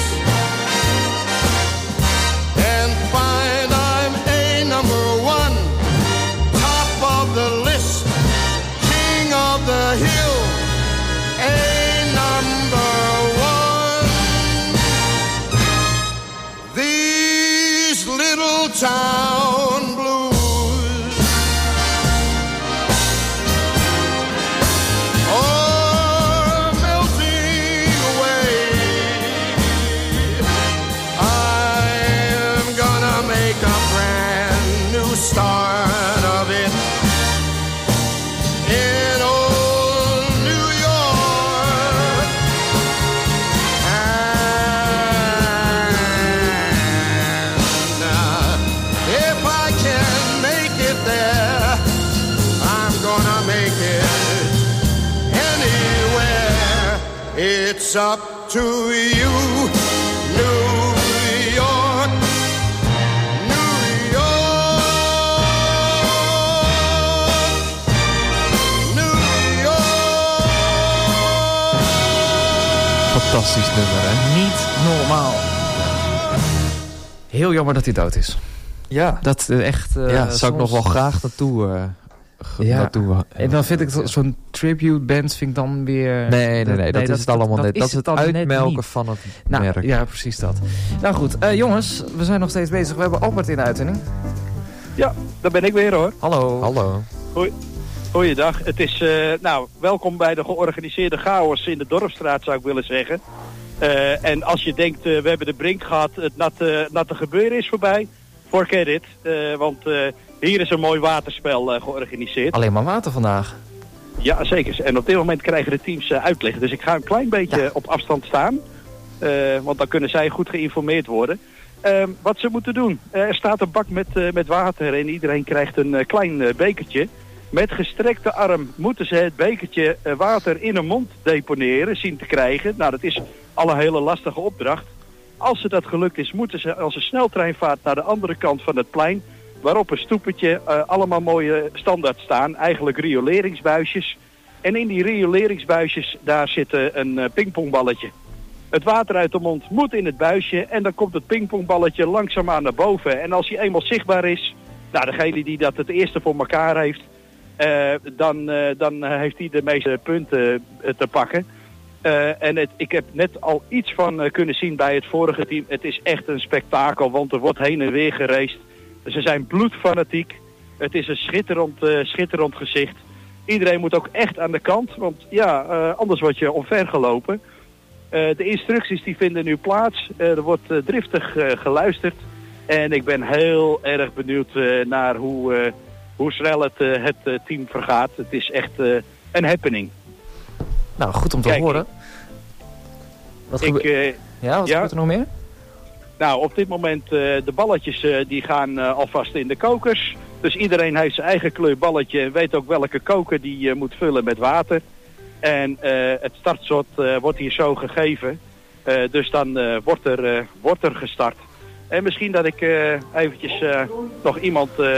S10: and find I'm a number one, top of the list, king of the hill, a number one. These little town blues are melting away. I'm gonna make a brand new start of it in old New York. And uh, if I can make it there, I'm gonna make it anywhere. It's up to you, New York, New York, New York.
S6: Fantastisch nummer, hè? Niet normaal. Heel jammer dat hij dood is.
S11: Ja.
S6: Dat eh, echt... eh,
S11: ja, zou ik nog
S6: soms-
S11: wel graag naartoe... eh, ge-
S6: Ja.
S11: naartoe eh,
S6: En dan vind ik dat zo'n tribute band vind ik dan weer...
S11: Nee, nee, nee, dat is het allemaal net. Dat is het
S6: dan net
S11: uitmelken
S6: niet.
S11: van het
S6: nou,
S11: merk.
S6: Ja, precies dat. Nou goed, eh, jongens, we zijn nog steeds bezig. We hebben Albert in de uitzending.
S15: Ja, daar ben ik weer hoor.
S6: Hallo.
S11: Hallo.
S15: Hoi. Goeiedag. Het is, eh, nou, welkom bij de georganiseerde chaos in de Dorpsstraat, zou ik willen zeggen. Eh, en als je denkt, eh, we hebben de brink gehad, het natte, natte gebeuren is voorbij, forget it. Eh, want eh, hier is een mooi waterspel eh, georganiseerd.
S6: Alleen maar water vandaag.
S15: Ja, zeker. En op dit moment krijgen de teams uh, uitleg. Dus ik ga een klein beetje
S6: Ja.
S15: op afstand staan. Uh, want dan kunnen zij goed geïnformeerd worden. Uh, wat ze moeten doen. Uh, er staat een bak met, uh, met water en iedereen krijgt een uh, klein uh, bekertje. Met gestrekte arm moeten ze het bekertje uh, water in hun mond deponeren, zien te krijgen. Nou, dat is al een hele lastige opdracht. Als ze dat gelukt is, moeten ze als een sneltreinvaart naar de andere kant van het plein, waarop een stoepetje, uh, allemaal mooie standaard staan, eigenlijk rioleringsbuisjes. En in die rioleringsbuisjes, daar zit uh, een uh, pingpongballetje. Het water uit de mond moet in het buisje en dan komt het pingpongballetje langzaamaan naar boven. En als hij eenmaal zichtbaar is, nou, degene die dat het eerste voor elkaar heeft, uh, dan, uh, dan heeft hij de meeste punten uh, te pakken. Uh, en het, ik heb net al iets van uh, kunnen zien bij het vorige team. Het is echt een spektakel, want er wordt heen en weer gereisd. Ze zijn bloedfanatiek. Het is een schitterend, uh, schitterend gezicht. Iedereen moet ook echt aan de kant, want ja, uh, anders word je omvergelopen. Uh, de instructies die vinden nu plaats. Uh, er wordt uh, driftig uh, geluisterd. En ik ben heel erg benieuwd uh, naar hoe, uh, hoe snel het, uh, het uh, team vergaat. Het is echt uh, een happening.
S6: Nou, goed om te
S15: Kijk,
S6: horen. Wat
S15: ik,
S6: gebe-
S15: uh,
S6: ja, wat
S15: ja?
S6: gebeurt er nog meer?
S15: Nou, op dit moment uh, de balletjes uh, die gaan uh, alvast in de kokers. Dus iedereen heeft zijn eigen kleur balletje en weet ook welke koker die uh, moet vullen met water. En uh, het startschot uh, wordt hier zo gegeven. Uh, dus dan uh, wordt, er, uh, wordt er gestart. En misschien dat ik uh, eventjes uh, nog iemand uh,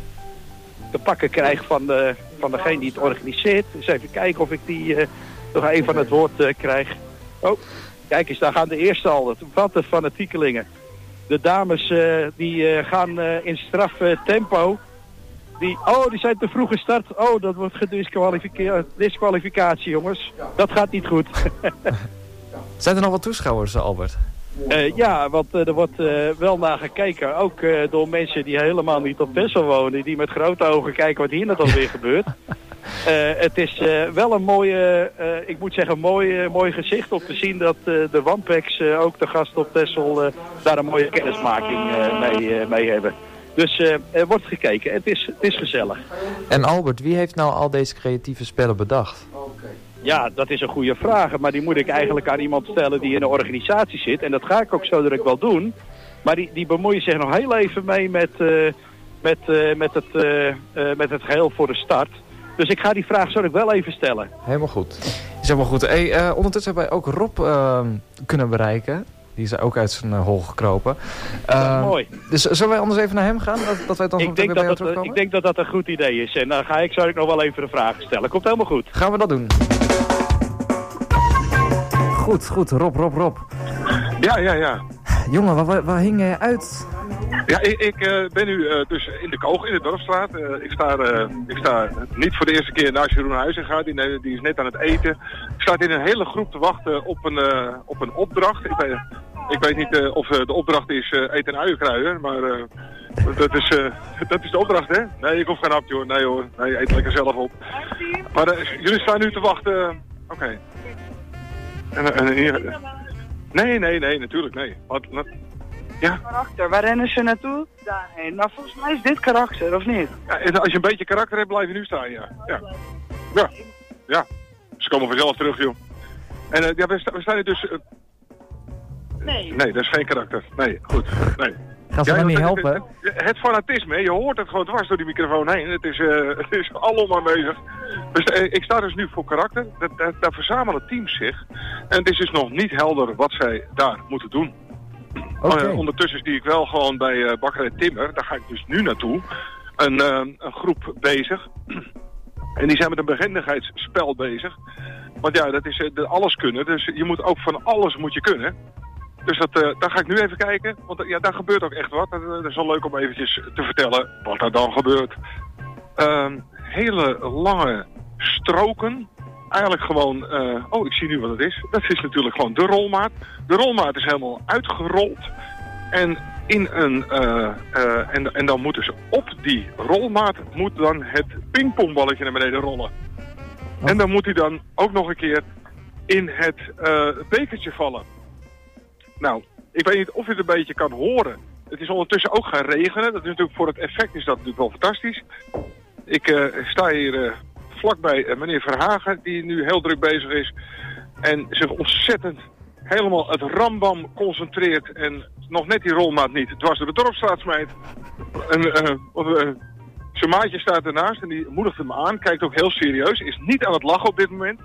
S15: te pakken krijg van, de, van degene die het organiseert. Dus even kijken of ik die uh, nog even aan het woord uh, krijg. Oh, kijk eens, daar gaan de eerste al. Wat een fanatiekelingen. De dames uh, die uh, gaan uh, in straf uh, tempo. Die, oh, die zijn te vroeg gestart. Oh, dat wordt gedisqualificatie, jongens. Dat gaat niet goed.
S6: Zijn er nog wat toeschouwers, Albert?
S15: Uh, ja, want uh, er wordt uh, wel naar gekeken. Ook uh, door mensen die helemaal niet op Texel wonen. Die met grote ogen kijken wat hier net alweer gebeurt. Uh, het is uh, wel een mooie, uh, ik moet zeggen, mooi, uh, mooi gezicht om te zien dat uh, de Wampex, uh, ook de gasten op Texel, uh, daar een mooie kennismaking uh, mee, uh, mee hebben. Dus uh, er wordt gekeken. Het is, het is gezellig.
S11: En Albert, wie heeft nou al deze creatieve spellen bedacht?
S15: Ja, dat is een goede vraag. Maar die moet ik eigenlijk aan iemand stellen die in de organisatie zit. En dat ga ik ook zo direct wel doen. Maar die, die bemoeien zich nog heel even mee met, uh, met, uh, met, het, uh, uh, met het geheel voor de start. Dus ik ga die vraag zo direct wel even stellen.
S11: Helemaal goed.
S6: Is helemaal goed. Hey, uh, ondertussen hebben wij ook Rob uh, kunnen bereiken. Die is ook uit zijn uh, hol gekropen. Uh,
S15: mooi.
S6: Dus zullen wij anders even naar hem gaan? Dat, dat wij dan
S15: Ik denk dat, dat,
S6: terugkomen?
S15: ik denk dat dat een goed idee is. En dan ga ik zo direct nog wel even de vraag stellen. Komt helemaal goed.
S6: Gaan we dat doen. goed, goed. Rob, Rob, Rob.
S12: Ja, ja, ja.
S6: Jongen, waar, waar, waar hing jij uit?
S12: Ja, ik, ik uh, ben nu uh, dus in de Koog, in de Dorpsstraat. Uh, ik, sta, uh, ik sta niet voor de eerste keer naast Jeroen Huizinga, die, die is net aan het eten. Ik sta in een hele groep te wachten op een, uh, op een opdracht. Ik weet, ik weet niet uh, of uh, de opdracht is uh, eten en uien kruiden, maar uh, dat, is, uh, dat is de opdracht, hè? Nee, ik hoef geen hapje hoor. Nee hoor, nee, eet lekker zelf op. Maar uh, jullie staan nu te wachten. Uh, Oké. Okay. En, en, hier... Nee, nee, nee, natuurlijk, nee. Wat, wat... Ja.
S16: Karakter, waar rennen ze naartoe? Daarheen. Nou, volgens mij is dit karakter, of niet?
S12: Ja, en als je een beetje karakter hebt, blijf je nu staan, ja. Ja. Ja. Ja. Ze komen vanzelf terug, joh. En uh, ja, we, sta, we staan hier dus... Uh...
S13: Nee.
S12: Nee, dat is geen karakter. Nee, goed. Nee.
S6: Gaan ze ja, mij niet helpen?
S12: Het, het, het fanatisme, je hoort het gewoon dwars door die microfoon heen. Het is, uh, het is alom aanwezig. Dus, uh, ik sta dus nu voor karakter. Dat, dat, daar verzamelen teams zich. En het is dus nog niet helder wat zij daar moeten doen. Okay. Uh, ondertussen zie ik wel gewoon bij uh, Bakkerij Timmer, daar ga ik dus nu naartoe, een, uh, een groep bezig. En die zijn met een behendigheidsspel bezig. Want ja, dat is uh, de alles kunnen, dus je moet ook van alles moet je kunnen. Dus dat, uh, daar ga ik nu even kijken, want uh, ja, daar gebeurt ook echt wat. Dat, dat is wel leuk om eventjes te vertellen wat er dan gebeurt. Uh, hele lange stroken. Eigenlijk gewoon, uh, oh ik zie nu wat het is. Dat is natuurlijk gewoon de rolmaat. De rolmaat is helemaal uitgerold. En, in een, uh, uh, en, en dan moeten ze op die rolmaat moet dan het pingpongballetje naar beneden rollen. Oh. En dan moet hij dan ook nog een keer in het uh, bekertje vallen. Nou, ik weet niet of je het een beetje kan horen. Het is ondertussen ook gaan regenen. Dat is natuurlijk voor het effect is dat natuurlijk wel fantastisch. Ik uh, sta hier... Uh, vlakbij uh, meneer Verhagen, die nu heel druk bezig is. En zich ontzettend helemaal het rambam concentreert. En nog net die rolmaat niet dwars door de Dorpsstraat smijt. En uh, uh, zijn maatje staat ernaast en die moedigt hem aan. Kijkt ook heel serieus. Is niet aan het lachen op dit moment.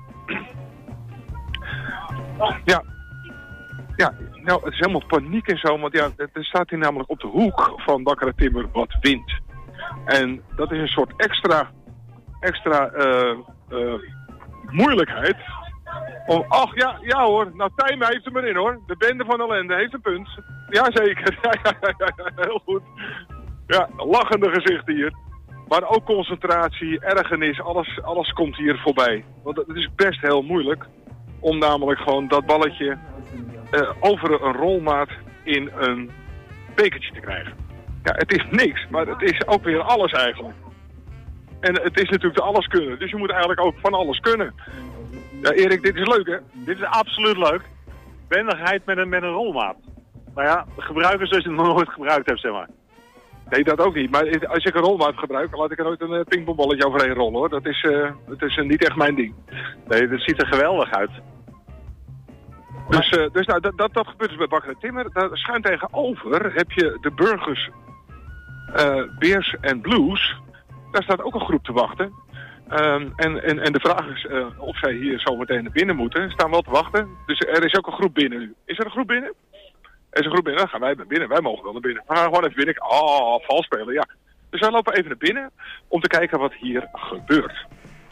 S12: Ja. Ja, nou het is helemaal paniek en zo. Want ja, er staat hier namelijk op de hoek van Bakkerij Timmer wat wind. En dat is een soort extra... extra uh, uh, moeilijkheid. Om, ach ja, ja hoor, nou Tijmen heeft hem erin hoor. De bende van ellende heeft een punt. Jazeker, ja, ja, ja, ja, heel goed. Ja, lachende gezichten hier. Maar ook concentratie, ergernis, alles, alles komt hier voorbij. Want het is best heel moeilijk om namelijk gewoon dat balletje uh, over een rolmaat in een bekertje te krijgen. Ja, het is niks, maar het is ook weer alles eigenlijk. En het is natuurlijk de alles kunnen, dus je moet eigenlijk ook van alles kunnen. Ja, Erik, dit is leuk hè?
S19: Dit is absoluut leuk. Bendigheid met een, met een rolmaat. Nou ja, de gebruikers dus het nog nooit gebruikt hebben, zeg maar.
S12: Nee, dat ook niet. Maar als ik een rolmaat gebruik, laat ik er nooit een uh, pingpongballetje overheen rollen hoor. Dat is, uh, dat is uh, niet echt mijn ding.
S19: Nee, dat ziet er geweldig uit.
S12: Dus, uh, dus nou, dat, dat, dat gebeurt dus bij Bakkerij Timmer. Daar schuin tegenover heb je de Burgers uh, Beers and Blues. Daar staat ook een groep te wachten. Um, en, en, en de vraag is uh, of zij hier zo meteen naar binnen moeten. Staan wel te wachten. Dus er is ook een groep binnen nu. Is er een groep binnen? Er is een groep binnen. Dan gaan wij naar binnen. Wij mogen wel naar binnen. We gaan gewoon even binnen. Oh, vals spelen, ja. Dus wij lopen even naar binnen om te kijken wat hier gebeurt.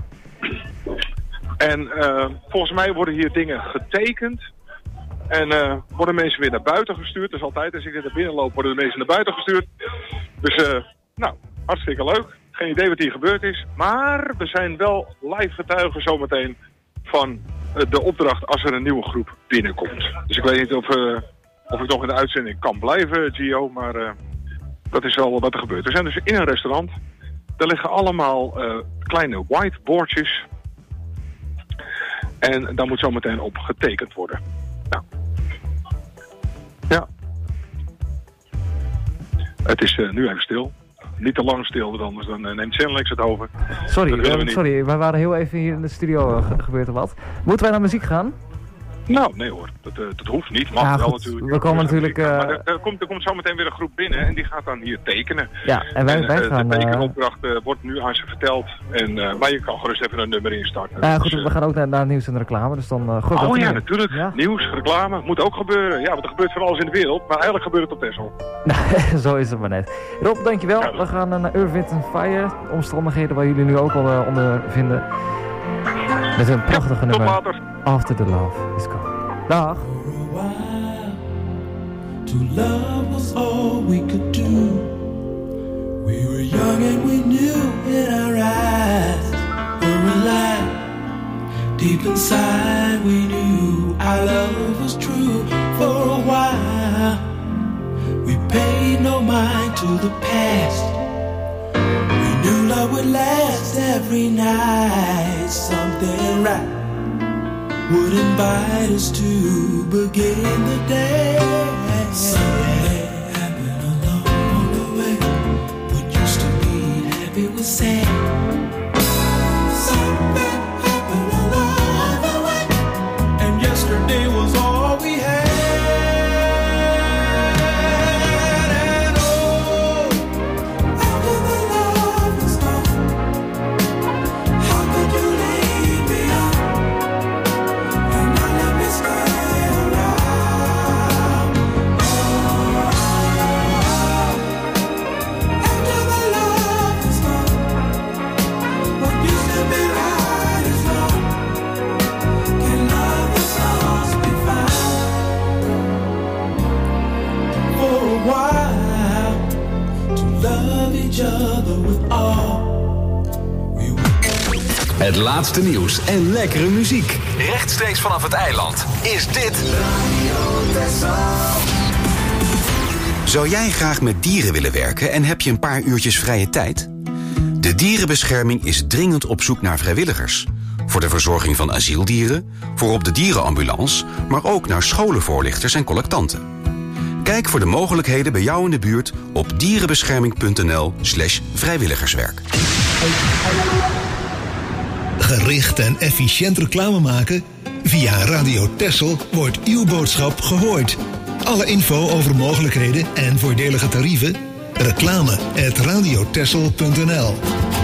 S12: En uh, volgens mij worden hier dingen getekend. En uh, worden mensen weer naar buiten gestuurd. Dus altijd als ik naar binnen loop, worden de mensen naar buiten gestuurd. Dus, uh, nou, hartstikke leuk. Geen idee wat hier gebeurd is. Maar we zijn wel live getuigen zometeen van uh, de opdracht als er een nieuwe groep binnenkomt. Dus ik weet niet of, uh, of ik nog in de uitzending kan blijven, Gio. Maar uh, dat is wel wat er gebeurt. We zijn dus in een restaurant. Daar liggen allemaal uh, kleine whiteboardjes. En daar moet zometeen op getekend worden. Nou. Ja. Het is uh, nu even stil. Niet te lang stil, want anders dan uh, neemt Zenlex het over.
S6: Sorry, uh, we sorry, wij waren heel even hier in de studio, uh, gebeurt er wat. Moeten wij naar muziek gaan?
S12: Nou, nee hoor, dat, uh, dat hoeft niet. Mag
S6: ja,
S12: wel
S6: goed.
S12: natuurlijk.
S6: We komen natuurlijk... Uh...
S12: Maar er, er, komt, er komt zometeen weer een groep binnen en die gaat dan hier tekenen.
S6: Ja, en wij, en, wij uh, gaan...
S12: De tekenopdracht uh, wordt nu aan ze verteld. En, uh, maar je kan gerust even een nummer instarten.
S6: Ja, uh, goed,
S12: dus, uh...
S6: we gaan ook naar, naar nieuws en reclame, dus dan... Uh, goed,
S12: oh ja,
S6: meer.
S12: natuurlijk. Ja? Nieuws, reclame, moet ook gebeuren. Ja, want er gebeurt van alles in de wereld, maar eigenlijk gebeurt het op Texel.
S6: Zo is het maar net. Rob, dankjewel. Ja, we gaan uh, naar Earth, Wind and Fire. Omstandigheden waar jullie nu ook al uh, onder vinden. Met een prachtige ja, nummer. After the Love is Gone.
S11: Dag.
S20: To love was all we could do. We were young and we knew in our eyes were alive. Deep inside we knew our love was true. For a while we paid no mind to the past. We knew love would last every night. Something right would invite us to begin the day. Something happened along the way. What used to be happy was sad. Something happened along the way, and yesterday was all we had. And oh, after the love was gone, how could you leave me on? And now let me stay around. After the love is gone, what used to be right is wrong. Can love that's lost be found? For a while, to love each other with all.
S4: Het laatste nieuws en lekkere muziek. Rechtstreeks vanaf het eiland is dit...
S1: Zou jij graag met dieren willen werken en heb je een paar uurtjes vrije tijd? De dierenbescherming is dringend op zoek naar vrijwilligers. Voor de verzorging van asieldieren, voor op de dierenambulance... maar ook naar scholenvoorlichters en collectanten. Kijk voor de mogelijkheden bij jou in de buurt op dierenbescherming.nl slash vrijwilligerswerk.
S8: Gericht en efficiënt reclame maken? Via Radio Texel wordt uw boodschap gehoord. Alle info over mogelijkheden en voordelige tarieven? Reclame at radiotexel punt n l.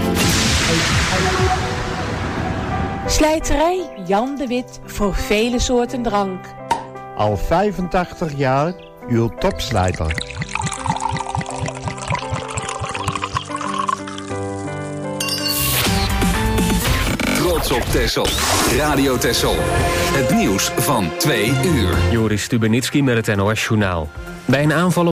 S18: Slijterij Jan de Wit voor vele soorten drank.
S3: Al vijfentachtig jaar uw topslijter.
S4: Trots op Texel. Radio Texel. Het nieuws van twee uur.
S21: Joris Stubenitski met het N O S-journaal. Bij een aanval op